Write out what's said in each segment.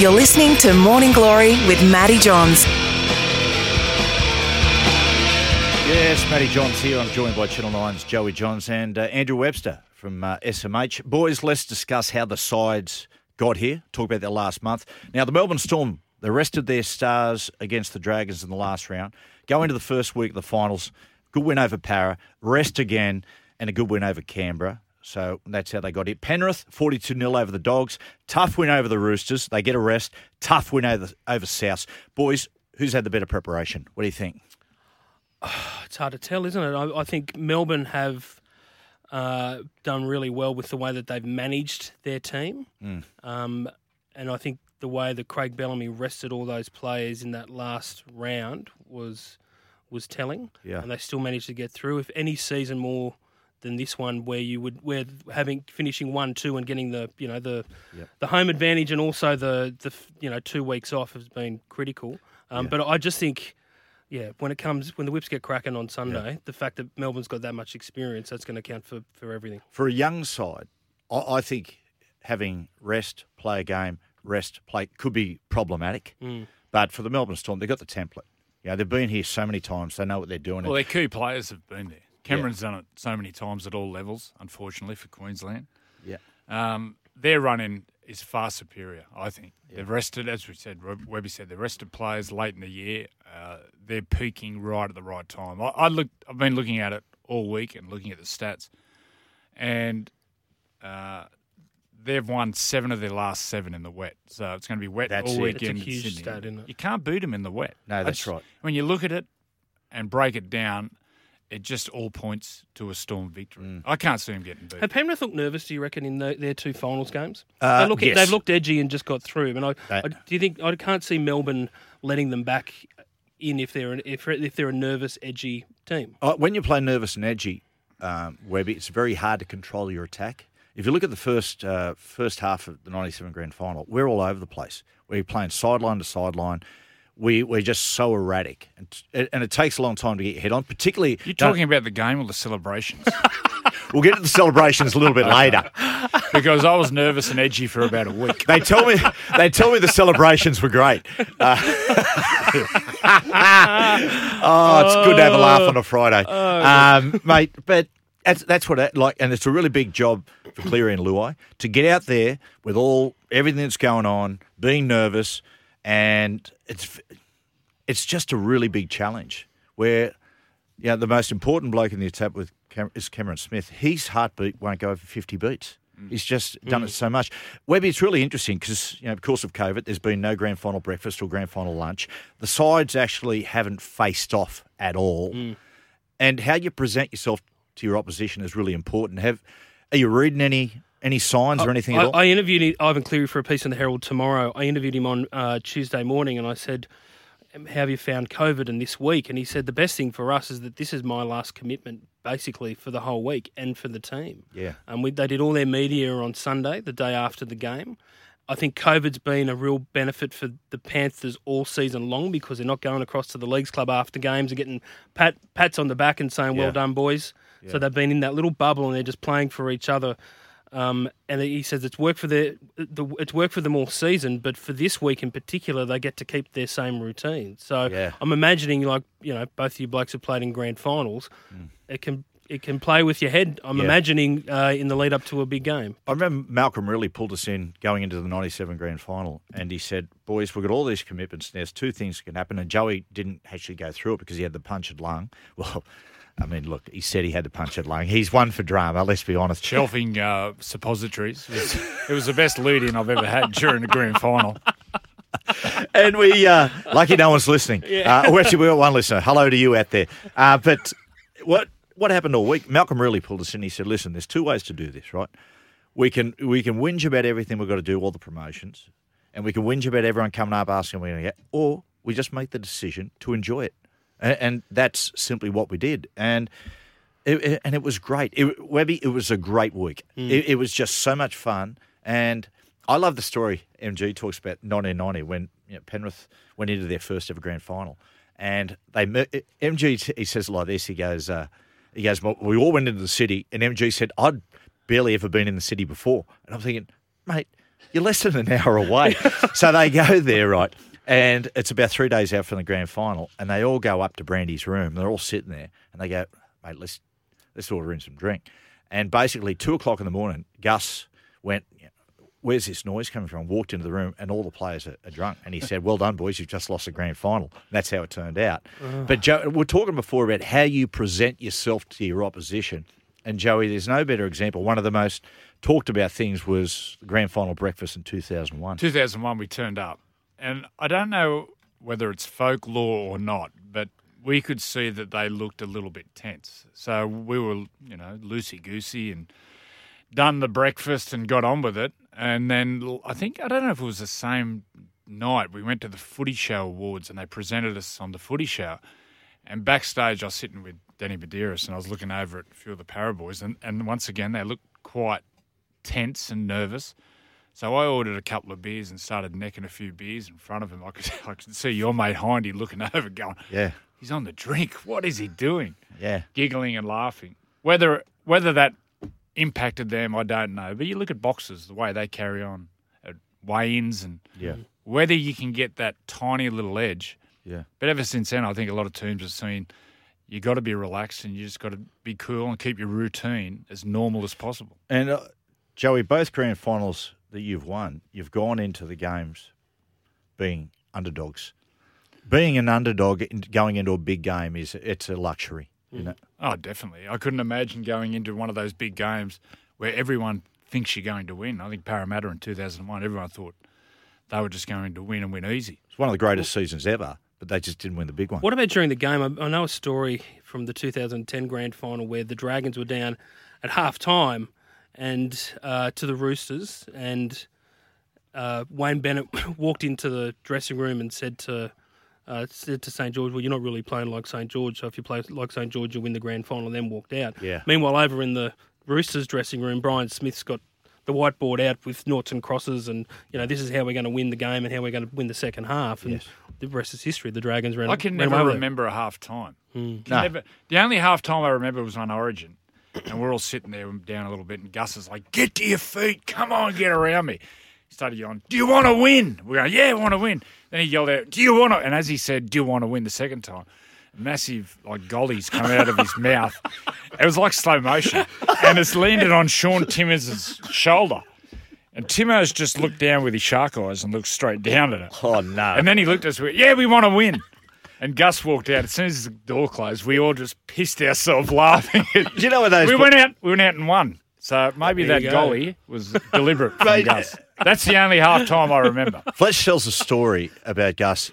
You're listening to Morning Glory with Matty Johns. Yes, Matty Johns here. I'm joined by Channel 9's Joey Johns and Andrew Webster from SMH. Boys, let's discuss how the sides got here. Talk about that last month. Now, the Melbourne Storm, they rested their stars against the Dragons in the last round. Go into the first week of the finals. Good win over Para. Rest again and a good win over Canberra. So that's how they got it. Penrith, 42-0 over the Dogs. Tough win over the Roosters. They get a rest. Tough win over Souths. Boys, who's had the better preparation? What do you think? It's hard to tell, isn't it? I think Melbourne have done really well with the way that they've managed their team. And I think the way that Craig Bellamy rested all those players in that last round was telling. Yeah. And they still managed to get through. If any season more than this one, where finishing 1-2 and getting the home advantage and also the 2 weeks off has been critical. But I just think, when the whips get cracking on Sunday, the fact that Melbourne's got that much experience, that's going to count for everything. For a young side, I think having rest, play a game, rest, play could be problematic. But for the Melbourne Storm, they've got the template. They've been here so many times, they know what they're doing. Well, their key players have been there. Cameron's done it so many times at all levels, unfortunately, for Queensland. Their run-in is far superior, I think. They've rested, as we said, Webby said, they've rested players late in the year. They're peaking right at the right time. I've been looking at it all week and looking at the stats, and they've won 7 of their last 7 in the wet. So it's going to be wet all weekend. It's a huge stat, isn't it? You can't beat them in the wet. No, that's right. When you look at it and break it down, it just all points to a Storm victory. I can't see them getting beat. Have Penrith looked nervous, do you reckon, in their 2 finals games? Yes. They've looked edgy and just got through. And do you think I can't see Melbourne letting them back in if they're a nervous, edgy team? When you play nervous and edgy, Webby, it's very hard to control your attack. If you look at the first half of the 97 grand final, we're all over the place. We're playing sideline to sideline. We're just so erratic, and it takes a long time to get your head on. Particularly, you're talking about the game or the celebrations? We'll get to the celebrations a little bit later, because I was nervous and edgy for about a week. They tell me the celebrations were great. It's good to have a laugh on a Friday, mate. But that's what and it's a really big job for Cleary and Luai to get out there with everything that's going on, being nervous. And it's just a really big challenge where the most important bloke in the attack is Cameron Smith. His heartbeat won't go over 50 beats. He's just done it so much. Webby, it's really interesting because, because of COVID, there's been no grand final breakfast or grand final lunch. The sides actually haven't faced off at all. And how you present yourself to your opposition is really important. Are you reading any signs or anything at all? I interviewed Ivan Cleary for a piece in the Herald tomorrow. I interviewed him on Tuesday morning and I said, how have you found COVID in this week? And he said, the best thing for us is that this is my last commitment basically for the whole week and for the team. Yeah. And they did all their media on Sunday, the day after the game. I think COVID's been a real benefit for the Panthers all season long because they're not going across to the Leagues Club after games and getting pats on the back and saying, well done, boys. Yeah. So they've been in that little bubble and they're just playing for each other. And he says it's worked for it's worked for them all season, but for this week in particular, they get to keep their same routine. So I'm imagining, both of you blokes have played in grand finals. It can play with your head. I'm imagining in the lead up to a big game. I remember Malcolm really pulled us in going into the 97 grand final, and he said, "Boys, we've got all these commitments. And there's 2 things that can happen." And Joey didn't actually go through it because he had the punctured lung. Well. I mean, look, he said he had the punctured lung. He's one for drama, let's be honest. Shelving suppositories. It was the best lead-in I've ever had during the grand final. And we, lucky no one's listening. Actually, we got one listener. Hello to you out there. But what happened all week? Malcolm really pulled us in. He said, listen, there's 2 ways to do this, right? We can whinge about everything we've got to do, all the promotions, and we can whinge about everyone coming up asking when we're going to get, or we just make the decision to enjoy it. And that's simply what we did. And it was great. Webby, it was a great week. It was just so much fun. And I love the story MG talks about 1990 when Penrith went into their first ever grand final. And MG, he says it like this. He goes, well, we all went into the city. And MG said, I'd barely ever been in the city before. And I'm thinking, mate, you're less than an hour away. So they go there, right? And it's about 3 days out from the grand final, and they all go up to Brandy's room. They're all sitting there, and they go, mate, let's order in some drink. And basically, 2:00 in the morning, Gus went, where's this noise coming from? Walked into the room, and all the players are drunk. And he said, well done, boys, you've just lost the grand final. And that's how it turned out. But Joe, we're talking before about how you present yourself to your opposition. And Joey, there's no better example. One of the most talked about things was the grand final breakfast in 2001. 2001, we turned up. And I don't know whether it's folklore or not, but we could see that they looked a little bit tense. So we were, loosey-goosey and done the breakfast and got on with it. And then I don't know if it was the same night, we went to the Footy Show Awards and they presented us on the Footy Show. And backstage, I was sitting with Danny Medeiros and I was looking over at a few of the Paraboys. And once again, they looked quite tense and nervous. So I ordered a couple of beers and started necking a few beers in front of him. I could see your mate Hindy looking over going, yeah, he's on the drink. What is he doing? Yeah. Giggling and laughing. Whether that impacted them, I don't know. But you look at boxers, the way they carry on at weigh-ins and whether you can get that tiny little edge. Yeah. But ever since then, I think a lot of teams have seen you got to be relaxed and you just got to be cool and keep your routine as normal as possible. And, Joey, both grand finals that you've won, you've gone into the games being underdogs. Being an underdog going into a big game it's a luxury, you know. Oh, definitely. I couldn't imagine going into one of those big games where everyone thinks you're going to win. I think Parramatta in 2001, everyone thought they were just going to win and win easy. It's one of the greatest seasons ever, but they just didn't win the big one. What about during the game? I know a story from the 2010 grand final where the Dragons were down at half-time and to the Roosters, and Wayne Bennett walked into the dressing room and said to St. George, well, you're not really playing like St. George, so if you play like St. George, you'll win the grand final, and then walked out. Yeah. Meanwhile, over in the Roosters dressing room, Brian Smith's got the whiteboard out with noughts and crosses and, this is how we're going to win the game and how we're going to win the second half. And the rest is history. The Dragons ran. I can never remember a half-time. The only half-time I remember was on Origin. And we're all sitting there down a little bit, and Gus is like, get to your feet. Come on, get around me. He started yelling, do you want to win? We're going, yeah, I want to win. Then he yelled out, do you want to? And as he said, do you want to win the second time, massive, gollies come out of his mouth. It was like slow motion. And it's landed on Sean Timmins' shoulder. And Timmo's just looked down with his shark eyes and looked straight down at it. Oh, no. And then he looked at us, yeah, we want to win. And Gus walked out. As soon as the door closed, we all just pissed ourselves laughing. Do you know what those? We went out and won. So maybe that goalie was deliberate from Gus. That's the only half time I remember. Fletch tells a story about Gus.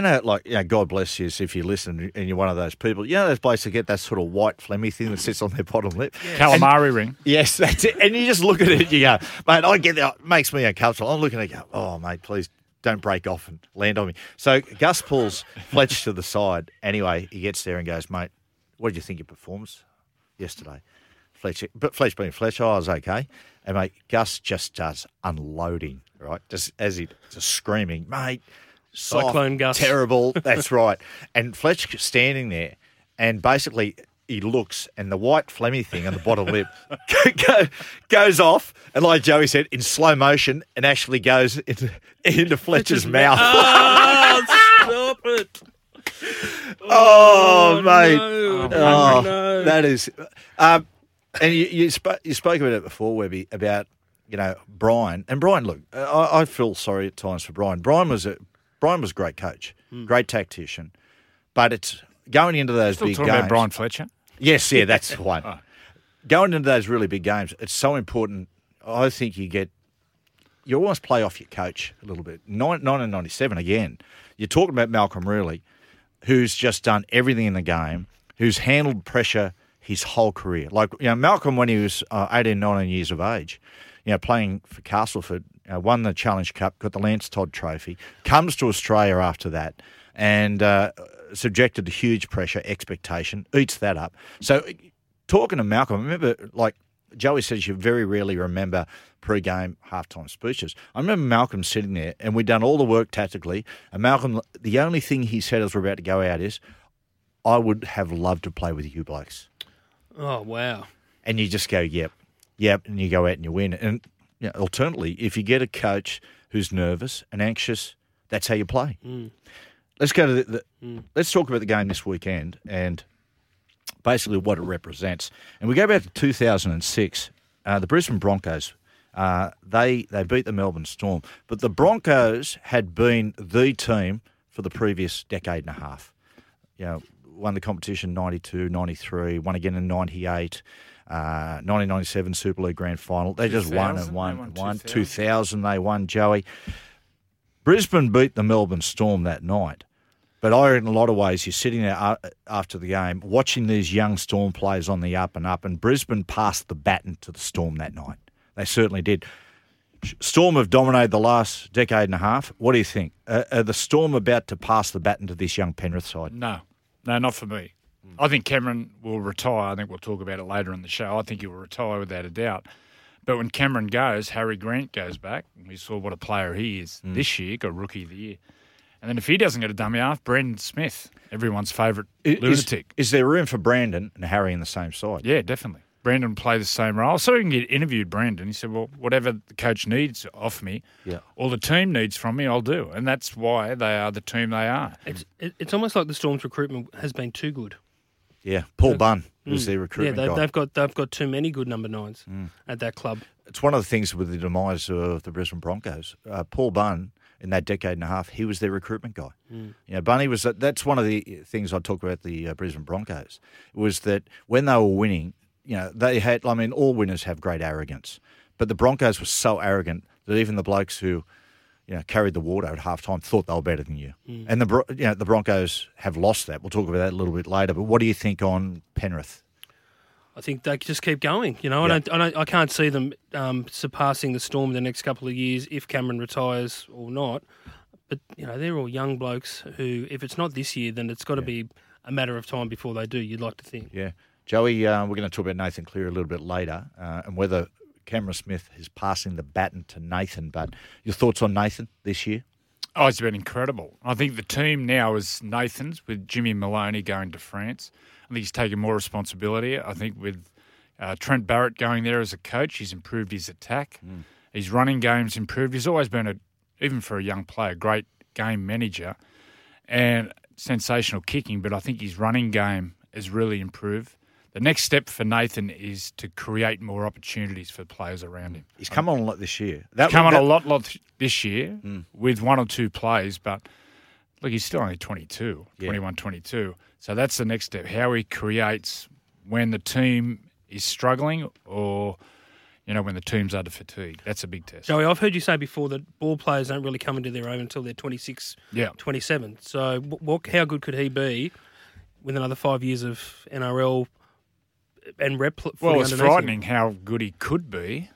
God bless you if you listen and you're one of those people. You know those blokes that get that sort of white phlegmy thing that sits on their bottom lip? Yes. Calamari ring. Yes, that's it. And you just look at it and you go, mate, I get that. It makes me uncomfortable. I'm looking at it and go, oh, mate, please don't break off and land on me. So Gus pulls Fletch to the side. Anyway, he gets there and goes, mate, what did you think of your performance yesterday? Fletch being Fletch, I was okay. And, mate, Gus just starts unloading, right? Just screaming, mate, soft, Cyclone Gus. terrible. That's right. And Fletch standing there and basically he looks and the white phlegmy thing on the bottom lip goes off, and like Joey said, in slow motion and actually goes into Fletcher's mouth. Oh, stop it. Oh, mate. No. That is... and you spoke about it before, Webby, about, Brian. And Brian, look, I feel sorry at times for Brian. Brian was a great coach, great tactician. But it's going into those big talking games... about Brian Fletcher? Yes, yeah, that's the one. Going into those really big games, it's so important. I think you almost play off your coach a little bit. 1997 again. You're talking about Malcolm Reilly, who's just done everything in the game, who's handled pressure his whole career. Like, Malcolm, when he was 18, 19 years of age, playing for Castleford, won the Challenge Cup, got the Lance Todd Trophy, comes to Australia after that, and subjected to huge pressure, expectation, eats that up. So talking to Malcolm, I remember, like Joey says, you very rarely remember pre-game, halftime speeches. I remember Malcolm sitting there, and we'd done all the work tactically, and Malcolm, the only thing he said as we're about to go out is, I would have loved to play with you blokes. Oh, wow. And you just go, yep, and you go out and you win. And alternately, if you get a coach who's nervous and anxious, that's how you play. Let's go to let's talk about the game this weekend and basically what it represents. And we go back to 2006. The Brisbane Broncos, they beat the Melbourne Storm, but the Broncos had been the team for the previous decade and a half. Won the competition 92, 93, won again in 98. 1997 Super League Grand Final. They just won and won. 2000 they won, Joey. Brisbane beat the Melbourne Storm that night. But in a lot of ways, you're sitting there after the game watching these young Storm players on the up, and Brisbane passed the baton to the Storm that night. They certainly did. Storm have dominated the last decade and a half. What do you think? Are the Storm about to pass the baton to this young Penrith side? No, not for me. I think Cameron will retire. I think we'll talk about it later in the show. I think he will retire without a doubt. But when Cameron goes, Harry Grant goes back. We saw what a player he is this year, got Rookie of the Year. And then if he doesn't get a dummy half, Brandon Smith, everyone's favourite lunatic. Is there room for Brandon and Harry in the same side? Yeah, definitely. Brandon will play the same role. So he can get interviewed Brandon. He said, well, whatever the coach needs off me, or the team needs from me, I'll do. And that's why they are the team they are. It's almost like the Storm's recruitment has been too good. Yeah, Paul Bunn was their recruitment guy. They've got too many good number 9s at that club. It's one of the things with the demise of the Brisbane Broncos. Paul Bunn, in that decade and a half, he was their recruitment guy. Bunny was. That's one of the things I talk about the Brisbane Broncos, was that when they were winning, they had. I mean, all winners have great arrogance, but the Broncos were so arrogant that even the blokes who, carried the water at halftime thought they were better than you. And the Broncos have lost that. We'll talk about that a little bit later. But what do you think on Penrith? I think they just keep going. I can't see them surpassing the Storm in the next couple of years if Cameron retires or not. But they're all young blokes who, if it's not this year, then it's got to be a matter of time before they do. You'd like to think. Yeah, Joey. We're going to talk about Nathan Cleary a little bit later and whether Cameron Smith is passing the baton to Nathan. But your thoughts on Nathan this year? Oh, it's been incredible. I think the team now is Nathan's with Jimmy Maloney going to France. I think he's taken more responsibility. I think with Trent Barrett going there as a coach, he's improved his attack. His running game's improved. He's always been, even for a young player, great game manager and sensational kicking, but I think his running game has really improved. The next step for Nathan is to create more opportunities for players around him. He's come on a lot this year. He's come on a lot this year with one or two plays, but look, he's still only 22, 21, 22. So that's the next step, how he creates when the team is struggling or, when the team's under fatigue. That's a big test. Joey, I've heard you say before that ball players don't really come into their own until they're 26, 27. So how good could he be with another 5 years of NRL and rep footy? Well, it's frightening how good he could be.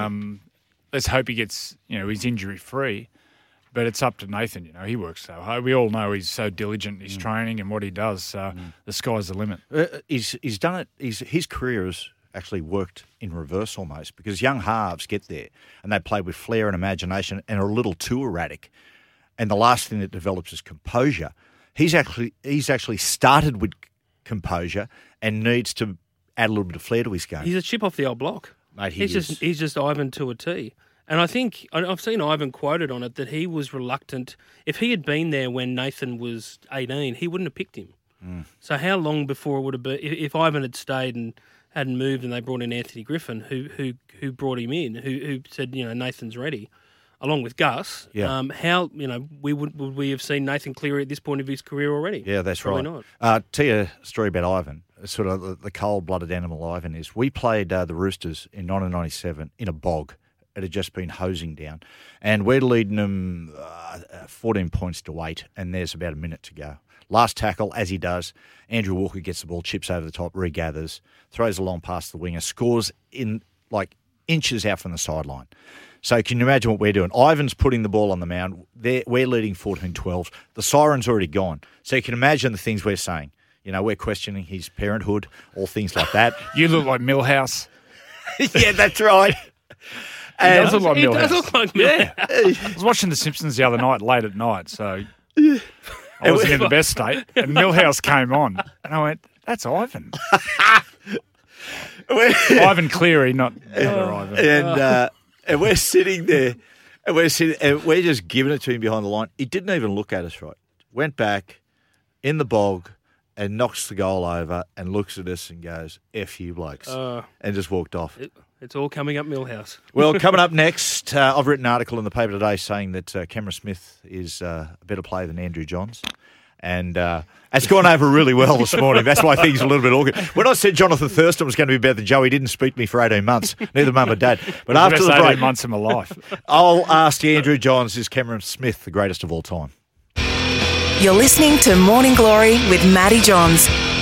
Let's hope he gets, he's injury-free. But it's up to Nathan, he works so hard. We all know he's so diligent in his training and what he does. So the sky's the limit. He's done it. His career has actually worked in reverse almost, because young halves get there and they play with flair and imagination and are a little too erratic. And the last thing that develops is composure. He's actually started with composure and needs to add a little bit of flair to his game. He's a chip off the old block. Mate, he's just Ivan to a T. And I think I've seen Ivan quoted on it that he was reluctant. If he had been there when Nathan was 18, he wouldn't have picked him. So how long before it would have been if Ivan had stayed and hadn't moved and they brought in Anthony Griffin, who brought him in, who said Nathan's ready, along with Gus. How would we have seen Nathan Cleary at this point of his career already? Yeah, that's Probably right. Not. Tell you a story about Ivan. Sort of the cold-blooded animal Ivan is. We played the Roosters in 1997 in a bog. It had just been hosing down. And we're leading them 14 points to 8, and there's about a minute to go. Last tackle, as he does, Andrew Walker gets the ball, chips over the top, regathers, throws a long pass to the winger, scores in inches out from the sideline. So can you imagine what we're doing? Ivan's putting the ball on the mound. We're leading 14-12. The siren's already gone. So you can imagine the things we're saying. We're questioning his parenthood, all things like that. You look like Millhouse. Yeah, that's right. He does look like Millhouse. He does look like Millhouse. I was watching The Simpsons the other night, late at night, so I wasn't in the best state. And Millhouse came on, and I went, "That's Ivan." Ivan Cleary, not Ivan. And we're sitting there, and we're just giving it to him behind the line. He didn't even look at us, right? Went back in the bog and knocks the goal over and looks at us and goes, F you blokes, and just walked off. It's all coming up Millhouse. Well, coming up next, I've written an article in the paper today saying that Cameron Smith is a better player than Andrew Johns. And it's gone over really well this morning. That's why things are a little bit awkward. When I said Jonathan Thurston was going to be better than Joe, he didn't speak to me for 18 months. Neither mum or dad. But after the break, 18 months of my life. I'll ask Andrew Johns, is Cameron Smith the greatest of all time? You're listening to Morning Glory with Matty Johns.